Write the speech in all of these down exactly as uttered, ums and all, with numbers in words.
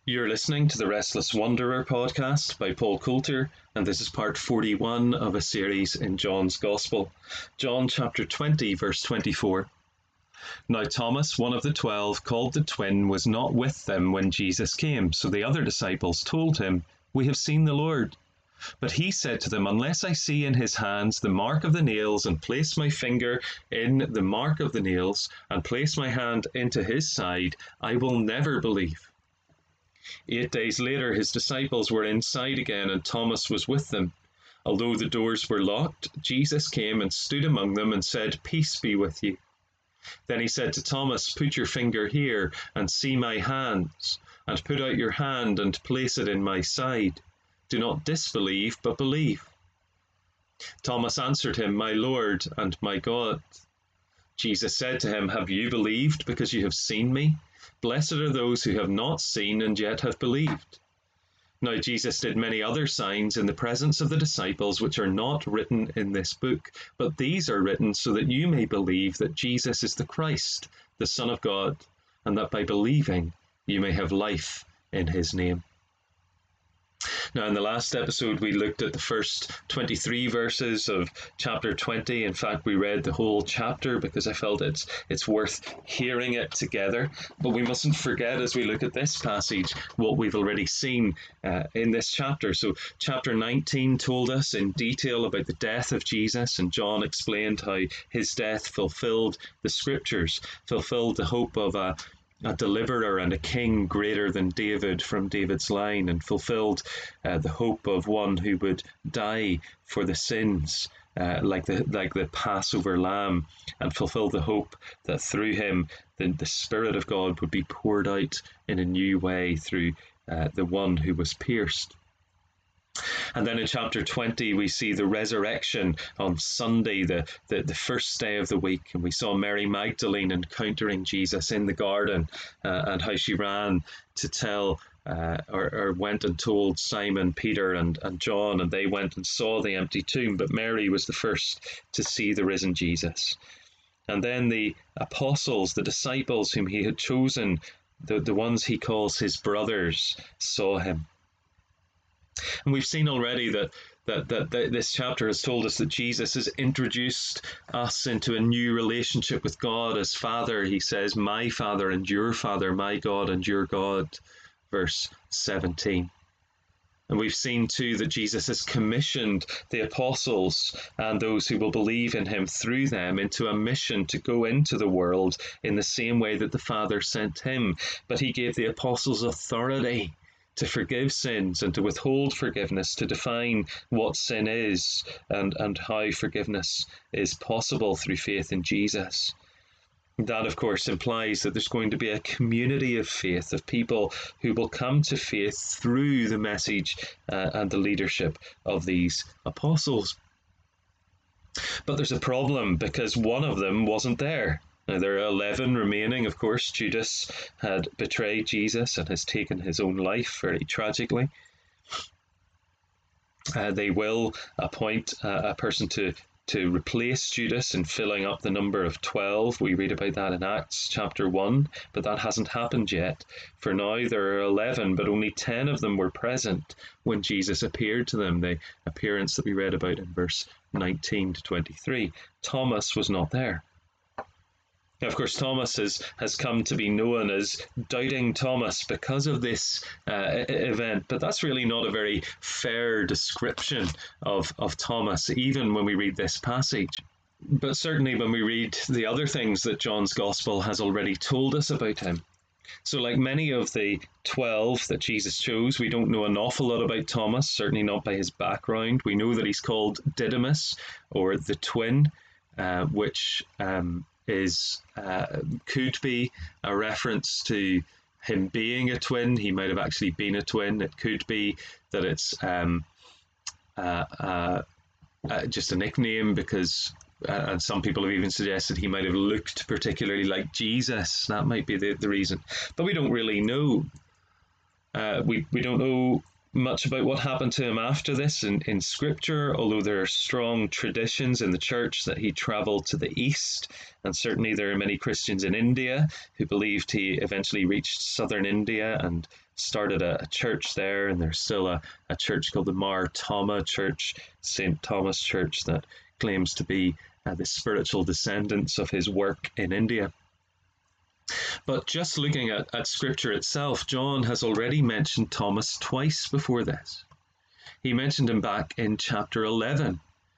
You're listening to the Restless Wanderer podcast by Paul Coulter, and this is part forty-one of a series in John's Gospel. John chapter twenty, verse twenty-four. Now Thomas, one of the twelve, called the twin, was not with them when Jesus came, so the other disciples told him, "We have seen the Lord." But he said to them, "Unless I see in his hands the mark of the nails, and place my finger in the mark of the nails, and place my hand into his side, I will never believe." Eight days later, his disciples were inside again, and Thomas was with them. Although the doors were locked, Jesus came and stood among them and said, "Peace be with you." Then he said to Thomas, "Put your finger here and see my hands, and put out your hand and place it in my side. Do not disbelieve, but believe." Thomas answered him, "My Lord and my God." Jesus said to him, "Have you believed because you have seen me? Blessed are those who have not seen and yet have believed." Now Jesus did many other signs in the presence of the disciples, which are not written in this book, but these are written so that you may believe that Jesus is the Christ, the Son of God, and that by believing you may have life in his name. Now, in the last episode, we looked at the first twenty-three verses of chapter twenty. In fact, we read the whole chapter because I felt it's it's worth hearing it together. But we mustn't forget, as we look at this passage, what we've already seen uh, in this chapter. So chapter nineteen told us in detail about the death of Jesus, and John explained how his death fulfilled the scriptures, fulfilled the hope of a a deliverer and a king greater than David from David's line, and fulfilled uh, the hope of one who would die for the sins, uh, like the like the Passover lamb, and fulfilled the hope that through him the, the Spirit of God would be poured out in a new way through uh, the one who was pierced. And then in chapter twenty, we see the resurrection on Sunday, the, the, the first day of the week. And we saw Mary Magdalene encountering Jesus in the garden, uh, and how she ran to tell uh, or, or went and told Simon, Peter, and, and John, and they went and saw the empty tomb. But Mary was the first to see the risen Jesus. And then the apostles, the disciples whom he had chosen, the, the ones he calls his brothers, saw him. And we've seen already that, that, that, that this chapter has told us that Jesus has introduced us into a new relationship with God as Father. He says, "My Father and your Father, my God and your God," verse seventeen. And we've seen too that Jesus has commissioned the apostles and those who will believe in him through them into a mission to go into the world in the same way that the Father sent him. But he gave the apostles authority to forgive sins and to withhold forgiveness, to define what sin is and, and how forgiveness is possible through faith in Jesus. That, of course, implies that there's going to be a community of faith, of people who will come to faith through the message uh, and the leadership of these apostles. But there's a problem, because one of them wasn't there. Now, there are eleven remaining, of course. Judas had betrayed Jesus and has taken his own life very tragically. Uh, they will appoint uh, a person to, to replace Judas in filling up the number of twelve. We read about that in Acts chapter one, but that hasn't happened yet. For now, there are eleven, but only ten of them were present when Jesus appeared to them, the appearance that we read about in verse nineteen to twenty-three. Thomas was not there. Now, of course, Thomas has, has come to be known as Doubting Thomas because of this uh, event, but that's really not a very fair description of, of Thomas, even when we read this passage. But certainly when we read the other things that John's Gospel has already told us about him. So like many of the twelve that Jesus chose, we don't know an awful lot about Thomas, certainly not by his background. We know that he's called Didymus, or the twin, uh, which... Um, is uh, could be a reference to him being a twin. He might have actually been a twin. It could be that it's um, uh, uh, uh, just a nickname because, uh, and some people have even suggested he might have looked particularly like Jesus. That might be the, the reason. But we don't really know. Uh, we, we don't know much about what happened to him after this in, in scripture, although there are strong traditions in the church that he traveled to the east, and certainly there are many Christians in India who believed he eventually reached southern India and started a, a church there, and there's still a, a church called the Mar Thoma Church, Saint Thomas Church, that claims to be uh, the spiritual descendants of his work in India. But just looking at, at scripture itself, John has already mentioned Thomas twice before this. He mentioned him back in chapter eleven.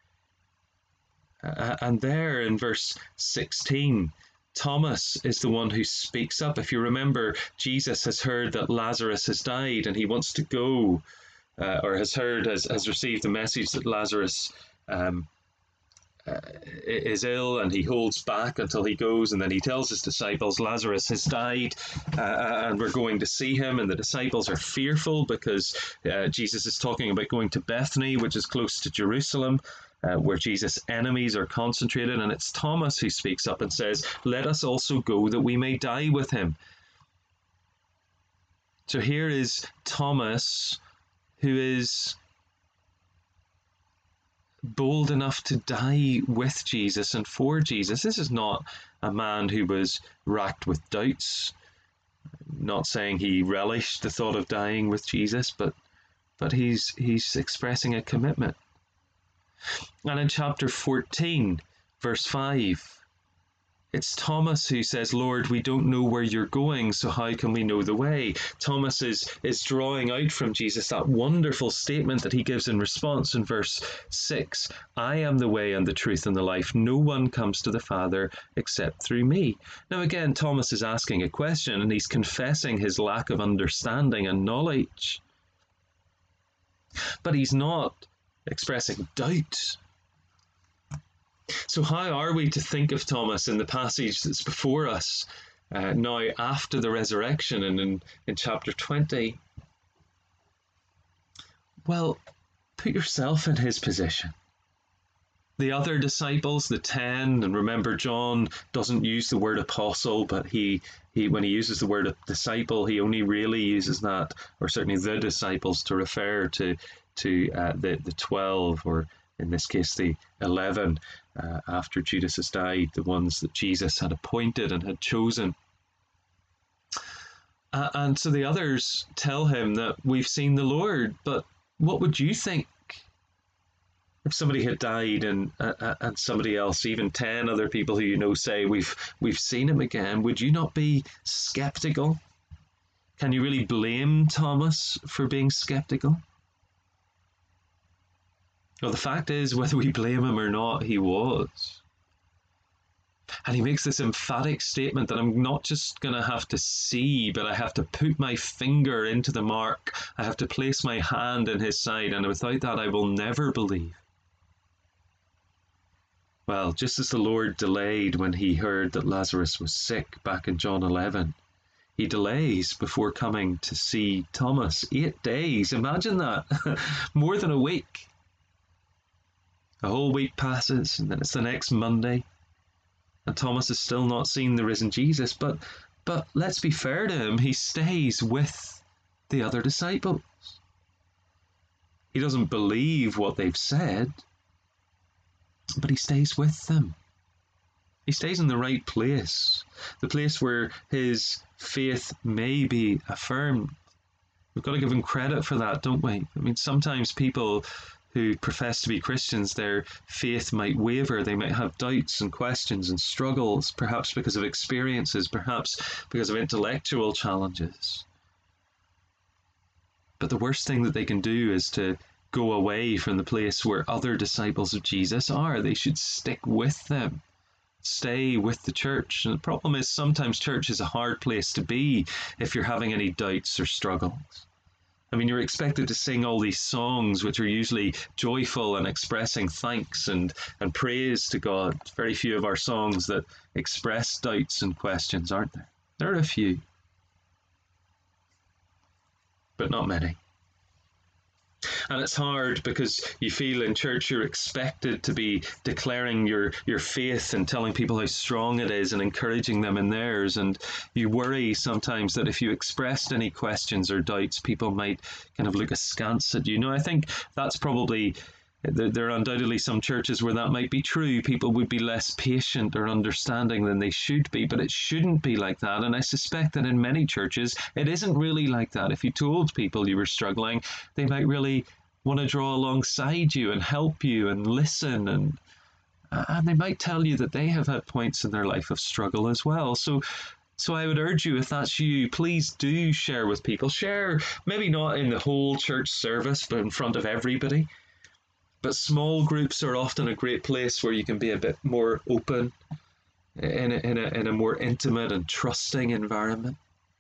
Uh, and there in verse sixteen, Thomas is the one who speaks up. If you remember, Jesus has heard that Lazarus has died and he wants to go, uh, or has heard, has, has received the message that Lazarus um, Uh, is ill, and he holds back until he goes, and then he tells his disciples Lazarus has died, uh, and we're going to see him. And the disciples are fearful because uh, Jesus is talking about going to Bethany, which is close to Jerusalem, uh, where Jesus' enemies are concentrated. And it's Thomas who speaks up and says, "Let us also go that we may die with him." So here is Thomas, who is bold enough to die with Jesus and for Jesus. This is not a man who was racked with doubts. Not saying he relished the thought of dying with Jesus, but but he's he's expressing a commitment. And in chapter fourteen, verse five, it's Thomas who says, "Lord, we don't know where you're going, so how can we know the way?" Thomas is, is drawing out from Jesus that wonderful statement that he gives in response in verse six, "I am the way and the truth and the life. No one comes to the Father except through me." Now again, Thomas is asking a question, and he's confessing his lack of understanding and knowledge. But he's not expressing doubt. So how are we to think of Thomas in the passage that's before us uh, now after the resurrection and in, in chapter twenty? Well, put yourself in his position. The other disciples, the ten, and remember John doesn't use the word apostle, but he, he when he uses the word disciple, he only really uses that, or certainly the disciples, to refer to, to uh, the, the twelve, or in this case the eleven, uh, after Judas has died, the ones that Jesus had appointed and had chosen. Uh, and so the others tell him that we've seen the Lord, but what would you think if somebody had died and uh, and somebody else, even ten other people who you know, say we've we've seen him again? Would you not be skeptical? Can you really blame Thomas for being skeptical? Well, the fact is, whether we blame him or not, he was. And he makes this emphatic statement that I'm not just going to have to see, but I have to put my finger into the mark. I have to place my hand in his side, and without that I will never believe. Well, just as the Lord delayed when he heard that Lazarus was sick back in John eleven, he delays before coming to see Thomas. Eight days, imagine that. More than a week. A whole week passes, and then it's the next Monday, and Thomas has still not seen the risen Jesus. But, but let's be fair to him, he stays with the other disciples. He doesn't believe what they've said, but he stays with them. He stays in the right place, the place where his faith may be affirmed. We've got to give him credit for that, don't we? I mean, sometimes people who profess to be Christians, their faith might waver. They might have doubts and questions and struggles, perhaps because of experiences, perhaps because of intellectual challenges. But the worst thing that they can do is to go away from the place where other disciples of Jesus are. They should stick with them. Stay with the church. And the problem is sometimes church is a hard place to be if you're having any doubts or struggles. I mean, you're expected to sing all these songs which are usually joyful and expressing thanks and, and praise to God. Very few of our songs that express doubts and questions, aren't there? There are a few, but not many. And it's hard because you feel in church you're expected to be declaring your, your faith and telling people how strong it is and encouraging them in theirs. And you worry sometimes that if you expressed any questions or doubts, people might kind of look askance at you. No, I think that's probably, there, there are undoubtedly some churches where that might be true. People would be less patient or understanding than they should be, but it shouldn't be like that. And I suspect that in many churches, it isn't really like that. If you told people you were struggling, they might really want to draw alongside you and help you and listen, and and they might tell you that they have had points in their life of struggle as well. So so I would urge you, if that's you, please do share with people. Share, maybe not in the whole church service, but in front of everybody. But small groups are often a great place where you can be a bit more open in a, in a, in a more intimate and trusting environment.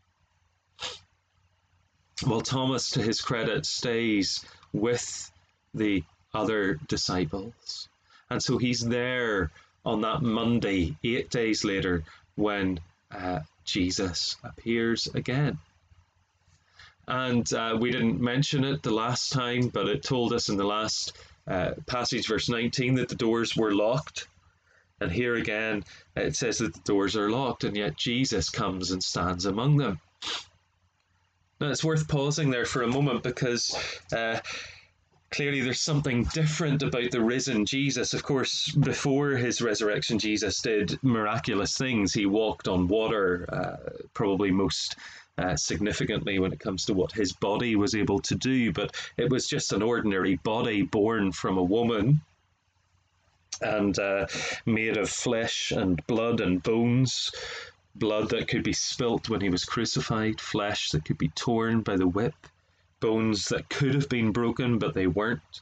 Well, Thomas, to his credit, stays with the other disciples. And so he's there on that Monday, eight days later, when uh, Jesus appears again. And uh, we didn't mention it the last time, but it told us in the last uh, passage, verse nineteen, that the doors were locked. And here again, it says that the doors are locked, and yet Jesus comes and stands among them. Now, it's worth pausing there for a moment because uh, clearly there's something different about the risen Jesus. Of course, before his resurrection, Jesus did miraculous things. He walked on water, uh, probably most uh, significantly when it comes to what his body was able to do, but it was just an ordinary body born from a woman and uh, made of flesh and blood and bones. Blood that could be spilt when he was crucified, flesh that could be torn by the whip, bones that could have been broken, but they weren't.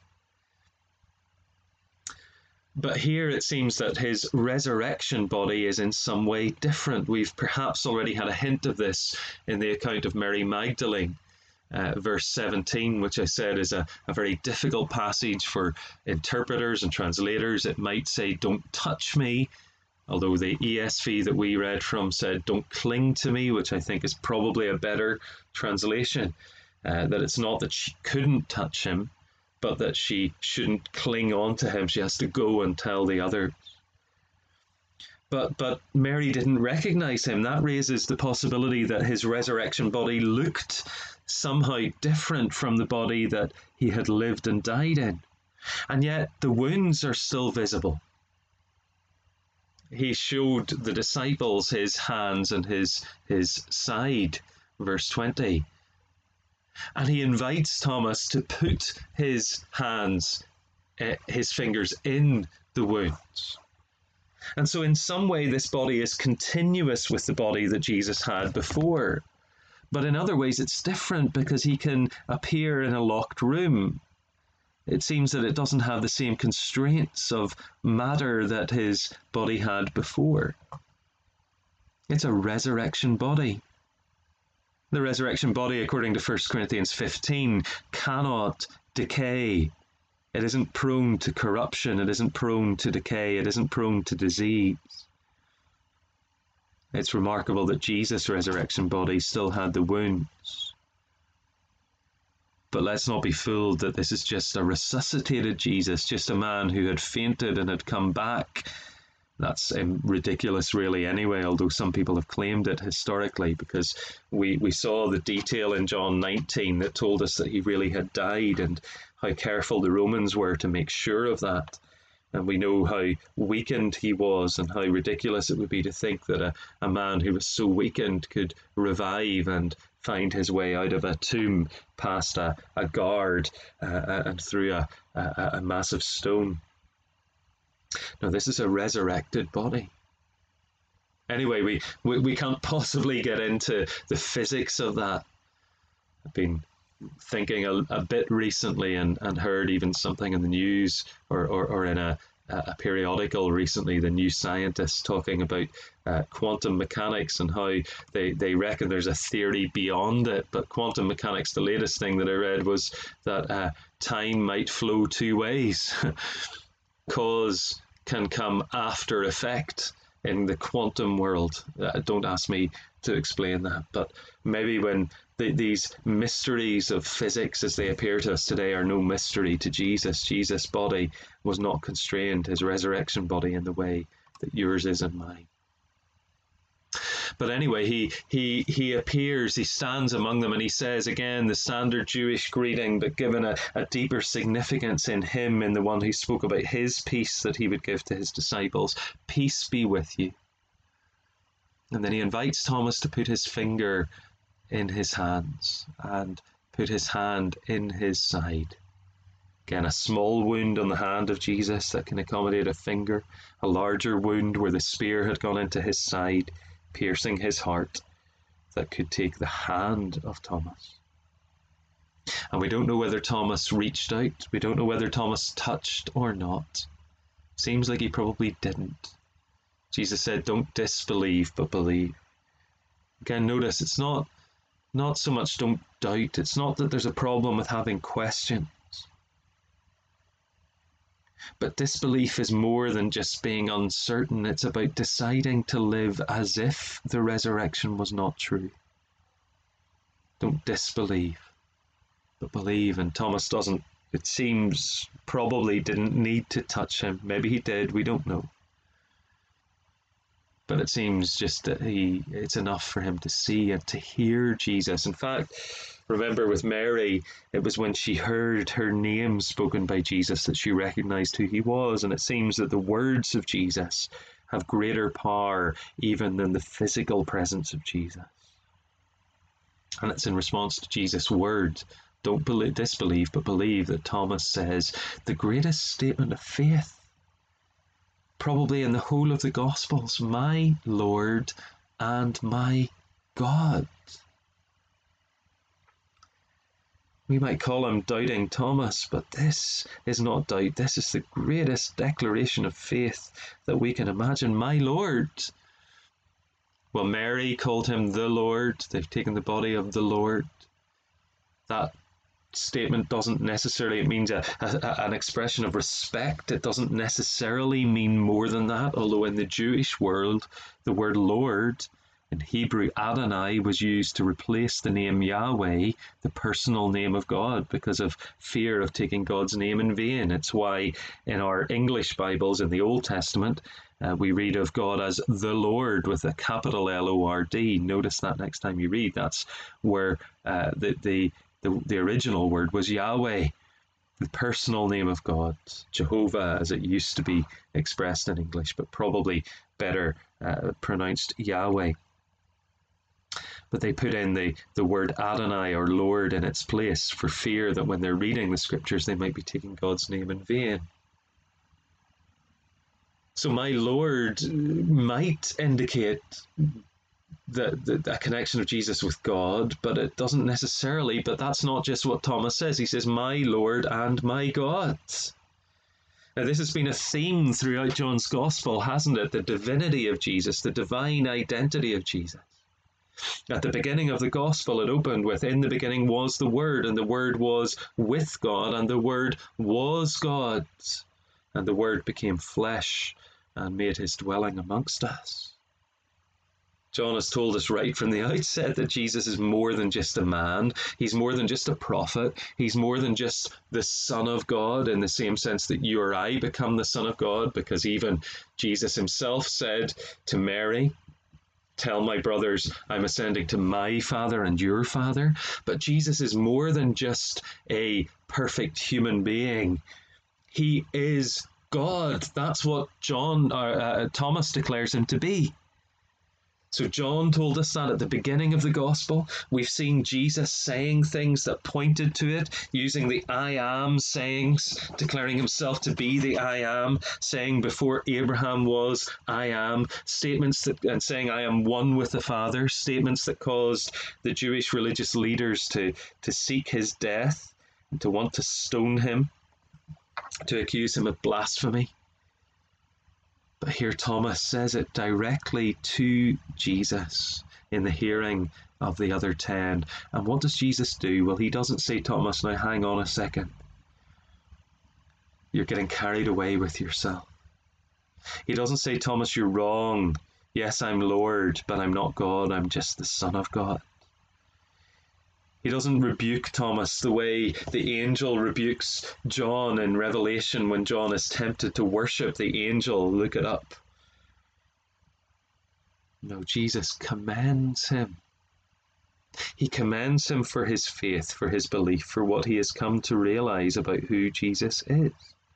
But here it seems that his resurrection body is in some way different. We've perhaps already had a hint of this in the account of Mary Magdalene, uh, verse seventeen, which I said is a, a very difficult passage for interpreters and translators. It might say, "Don't touch me," although the E S V that we read from said, "Don't cling to me," which I think is probably a better translation. Uh, that it's not that she couldn't touch him, but that she shouldn't cling on to him. She has to go and tell the others. But, but Mary didn't recognize him. That raises the possibility that his resurrection body looked somehow different from the body that he had lived and died in. And yet the wounds are still visible. He showed the disciples his hands and his, his side, verse twenty. And he invites Thomas to put his hands, uh, his fingers in the wounds. And so in some way this body is continuous with the body that Jesus had before. But in other ways it's different because he can appear in a locked room. It seems that it doesn't have the same constraints of matter that his body had before. It's a resurrection body. The resurrection body, according to First Corinthians fifteen, cannot decay. It isn't prone to corruption. It isn't prone to decay. It isn't prone to disease. It's remarkable that Jesus' resurrection body still had the wounds. But let's not be fooled that this is just a resuscitated Jesus, just a man who had fainted and had come back. That's um, ridiculous really anyway, although some people have claimed it historically, because we, we saw the detail in John nineteen that told us that he really had died and how careful the Romans were to make sure of that. And we know how weakened he was and how ridiculous it would be to think that a, a man who was so weakened could revive and find his way out of a tomb past a, a guard uh, and through a, a, a massive stone. No, this is a resurrected body. Anyway, we, we, we can't possibly get into the physics of that. I've been thinking a, a bit recently and, and heard even something in the news or, or, or in a, a periodical recently, the New Scientist, talking about uh, quantum mechanics and how they, they reckon there's a theory beyond it. But quantum mechanics, the latest thing that I read was that uh, time might flow two ways. Cause can come after effect in the quantum world. Uh, don't ask me to explain that, but maybe when The, these mysteries of physics as they appear to us today are no mystery to Jesus. Jesus' body was not constrained, his resurrection body, in the way that yours is and mine. But anyway, he he he appears, he stands among them, and he says again the standard Jewish greeting, but given a, a deeper significance in him, in the one who spoke about his peace that he would give to his disciples. Peace be with you. And then he invites Thomas to put his finger in his hands and put his hand in his side. Again, a small wound on the hand of Jesus that can accommodate a finger, a larger wound where the spear had gone into his side, piercing his heart, that could take the hand of Thomas. And we don't know whether Thomas reached out. We don't know whether Thomas touched or not. Seems like he probably didn't. Jesus said, don't disbelieve, but believe. Again, notice it's not, not so much don't doubt. It's not that there's a problem with having questions. But disbelief is more than just being uncertain. It's about deciding to live as if the resurrection was not true. Don't disbelieve, but believe. And Thomas doesn't, it seems, probably didn't need to touch him. Maybe he did, we don't know. But it seems just that he, it's enough for him to see and to hear Jesus. In fact, remember with Mary, it was when she heard her name spoken by Jesus that she recognized who he was. And it seems that the words of Jesus have greater power even than the physical presence of Jesus. And it's in response to Jesus' words, don't believe, disbelieve, but believe, that Thomas says the greatest statement of faith probably in the whole of the Gospels, my Lord and my God. We might call him Doubting Thomas, but this is not doubt. This is the greatest declaration of faith that we can imagine. My Lord. Well, Mary called him the Lord. They've taken the body of the Lord. That statement doesn't necessarily, it means a, a, an expression of respect. It doesn't necessarily mean more than that, although in the Jewish world, the word Lord, in Hebrew, Adonai, was used to replace the name Yahweh, the personal name of God, because of fear of taking God's name in vain. It's why in our English Bibles in the Old Testament, uh, we read of God as the Lord with a capital L O R D. Notice that next time you read. That's where uh, the, the, the, the original word was Yahweh, the personal name of God, Jehovah as it used to be expressed in English, but probably better uh, pronounced Yahweh. But they put in the, the word Adonai or Lord in its place for fear that when they're reading the scriptures they might be taking God's name in vain. So my Lord might indicate the, the, a connection of Jesus with God, but it doesn't necessarily. But that's not just what Thomas says. He says, my Lord and my God. Now, this has been a theme throughout John's Gospel, hasn't it? The divinity of Jesus, the divine identity of Jesus. At the beginning of the Gospel, it opened with, in the beginning was the Word, and the Word was with God, and the Word was God. And the Word became flesh and made his dwelling amongst us. John has told us right from the outset that Jesus is more than just a man. He's more than just a prophet. He's more than just the Son of God in the same sense that you or I become the Son of God, because even Jesus himself said to Mary, tell my brothers I'm ascending to my Father and your Father. But Jesus is more than just a perfect human being. He is God. That's what John, uh, uh, Thomas declares him to be. So John told us that at the beginning of the Gospel. We've seen Jesus saying things that pointed to it, using the I am sayings, declaring himself to be the I am, saying before Abraham was, I am, statements that, and saying I am one with the Father, statements that caused the Jewish religious leaders to, to seek his death, and to want to stone him, to accuse him of blasphemy. But here Thomas says it directly to Jesus in the hearing of the other ten. And what does Jesus do? Well, he doesn't say, Thomas, now hang on a second. You're getting carried away with yourself. He doesn't say, Thomas, you're wrong. Yes, I'm Lord, but I'm not God. I'm just the Son of God. He doesn't rebuke Thomas the way the angel rebukes John in Revelation when John is tempted to worship the angel. Look it up. No, Jesus commends him. He commends him for his faith, for his belief, for what he has come to realize about who Jesus is.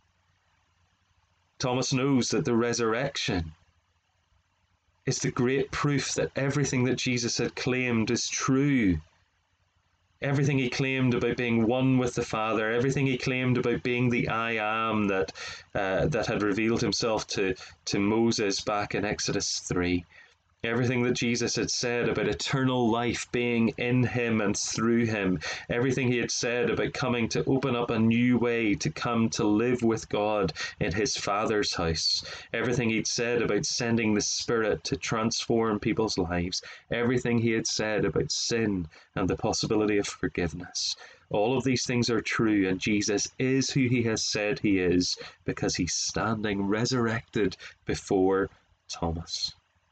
Thomas knows that the resurrection is the great proof that everything that Jesus had claimed is true. Everything he claimed about being one with the Father, everything he claimed about being the I am that uh, that had revealed himself to, to Moses back in Exodus three. Everything that Jesus had said about eternal life being in him and through him. Everything he had said about coming to open up a new way to come to live with God in his Father's house. Everything he'd said about sending the Spirit to transform people's lives. Everything he had said about sin and the possibility of forgiveness. All of these things are true, and Jesus is who he has said he is because he's standing resurrected before Thomas.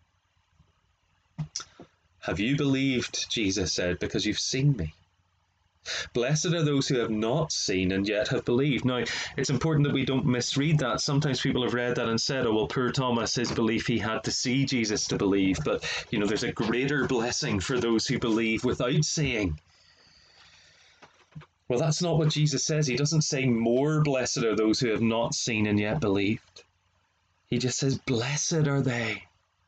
Have you believed, Jesus said, because you've seen me? Blessed are those who have not seen and yet have believed. Now, it's important that we don't misread that. Sometimes people have read that and said, oh, well, poor Thomas, his belief, he had to see Jesus to believe. But, you know, there's a greater blessing for those who believe without seeing. Well, that's not what Jesus says. He doesn't say more blessed are those who have not seen and yet believed. He just says, blessed are they.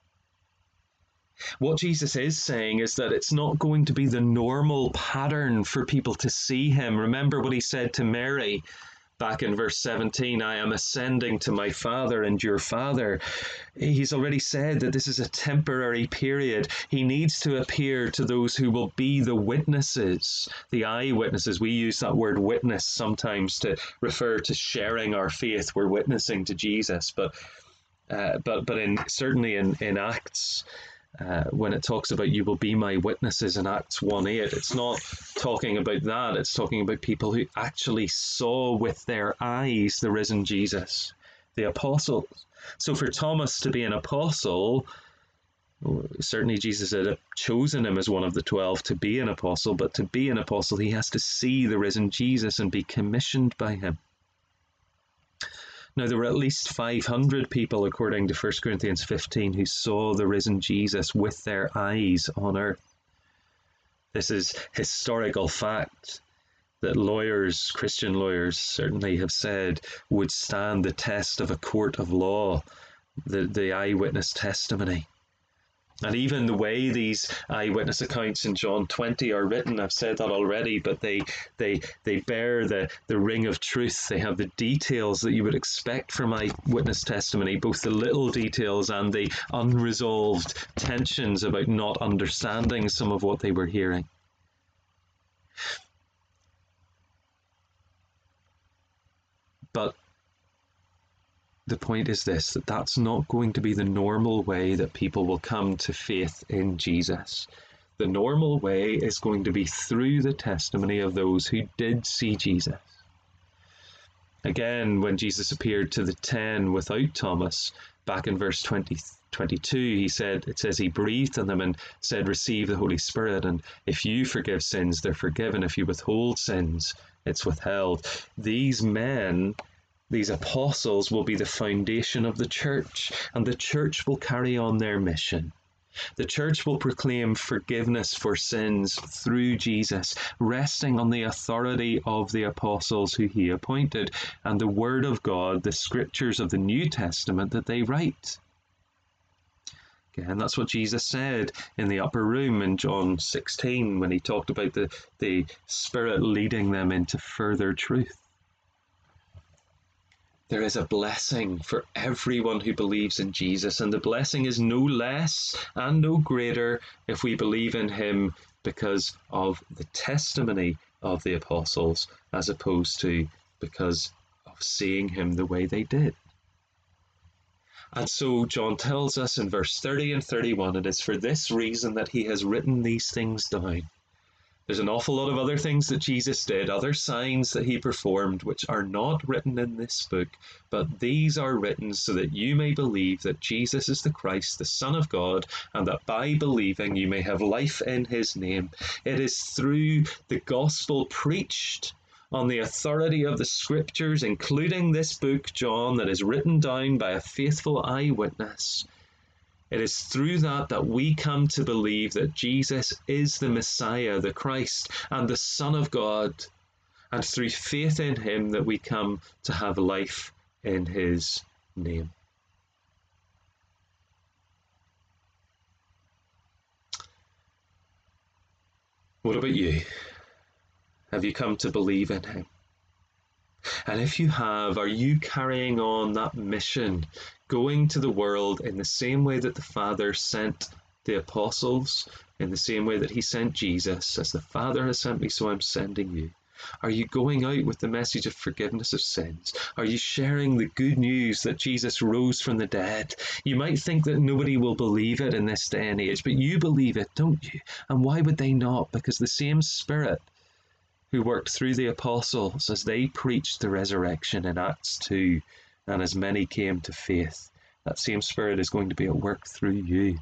What Jesus is saying is that it's not going to be the normal pattern for people to see him. Remember what he said to Mary back in verse seventeen, I am ascending to my Father and your Father. He's already said that this is a temporary period. He needs to appear to those who will be the witnesses, the eyewitnesses. We use that word witness sometimes to refer to sharing our faith. We're witnessing to Jesus, but uh, but but in certainly in, in Acts, Uh, when it talks about you will be my witnesses in Acts one eight, it's not talking about that. It's talking about people who actually saw with their eyes the risen Jesus, the apostles. So for Thomas to be an apostle, certainly Jesus had chosen him as one of the twelve to be an apostle, but to be an apostle, he has to see the risen Jesus and be commissioned by him. Now, there were at least five hundred people, according to First Corinthians fifteen, who saw the risen Jesus with their eyes on earth. This is historical fact that lawyers, Christian lawyers, certainly have said would stand the test of a court of law, the, the eyewitness testimony. And even the way these eyewitness accounts in John twenty are written, I've said that already, but they they they bear the, the ring of truth. They have the details that you would expect from eyewitness testimony, both the little details and the unresolved tensions about not understanding some of what they were hearing. But the point is this, that that's not going to be the normal way that people will come to faith in Jesus. The normal way is going to be through the testimony of those who did see Jesus. Again, when Jesus appeared to the ten without Thomas, back in verse twenty, twenty-two, he said, it says he breathed on them and said, receive the Holy Spirit. And if you forgive sins, they're forgiven. If you withhold sins, it's withheld. These men, these apostles, will be the foundation of the church, and the church will carry on their mission. The church will proclaim forgiveness for sins through Jesus, resting on the authority of the apostles who he appointed, and the word of God, the scriptures of the New Testament that they write. Again, that's what Jesus said in the upper room in John sixteen when he talked about the, the Spirit leading them into further truth. There is a blessing for everyone who believes in Jesus, and the blessing is no less and no greater if we believe in him because of the testimony of the apostles, as opposed to because of seeing him the way they did. And so John tells us in verse thirty and thirty-one, it is for this reason that he has written these things down, There's an awful lot of other things that Jesus did, other signs that he performed, which are not written in this book, but these are written so that you may believe that Jesus is the Christ, the Son of God, and that by believing you may have life in his name. It is through the gospel preached on the authority of the scriptures, including this book, John, that is written down by a faithful eyewitness. It is through that that we come to believe that Jesus is the Messiah, the Christ, and the Son of God. And through faith in him that we come to have life in his name. What about you? Have you come to believe in him? And if you have, are you carrying on that mission, going to the world in the same way that the Father sent the apostles, in the same way that he sent Jesus? As the Father has sent me, so I'm sending you. Are you going out with the message of forgiveness of sins? Are you sharing the good news that Jesus rose from the dead? You might think that nobody will believe it in this day and age, but you believe it, don't you? And why would they not? Because the same Spirit who worked through the apostles as they preached the resurrection in Acts two, and as many came to faith, that same Spirit is going to be at work through you.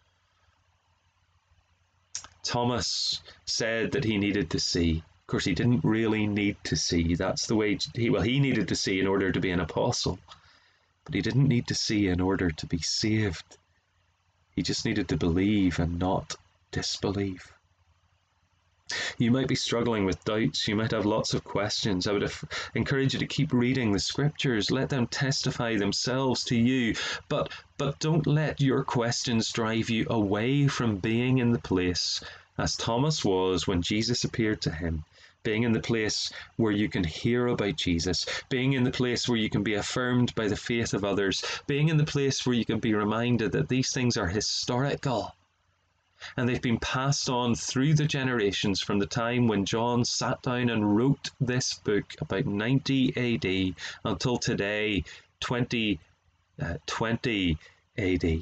Thomas said that he needed to see. Of course, he didn't really need to see. That's the way he, well, he needed to see in order to be an apostle, but he didn't need to see in order to be saved. He just needed to believe and not disbelieve. You might be struggling with doubts. You might have lots of questions. I would have encourage you to keep reading the scriptures. Let them testify themselves to you. But, but don't let your questions drive you away from being in the place, as Thomas was when Jesus appeared to him. Being in the place where you can hear about Jesus. Being in the place where you can be affirmed by the faith of others. Being in the place where you can be reminded that these things are historical. And they've been passed on through the generations from the time when John sat down and wrote this book about ninety A D until today, twenty twenty A D.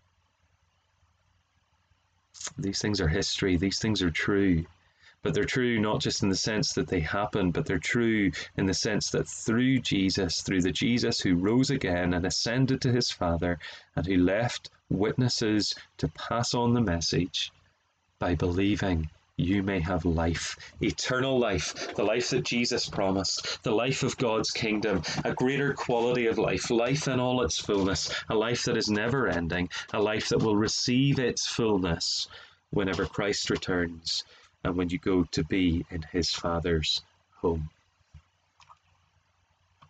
These things are history. These things are true. But they're true not just in the sense that they happened, but they're true in the sense that through Jesus, through the Jesus who rose again and ascended to his Father, and who left witnesses to pass on the message, by believing you may have life, eternal life, the life that Jesus promised, the life of God's kingdom, a greater quality of life, life in all its fullness, a life that is never ending, a life that will receive its fullness whenever Christ returns and when you go to be in his Father's home.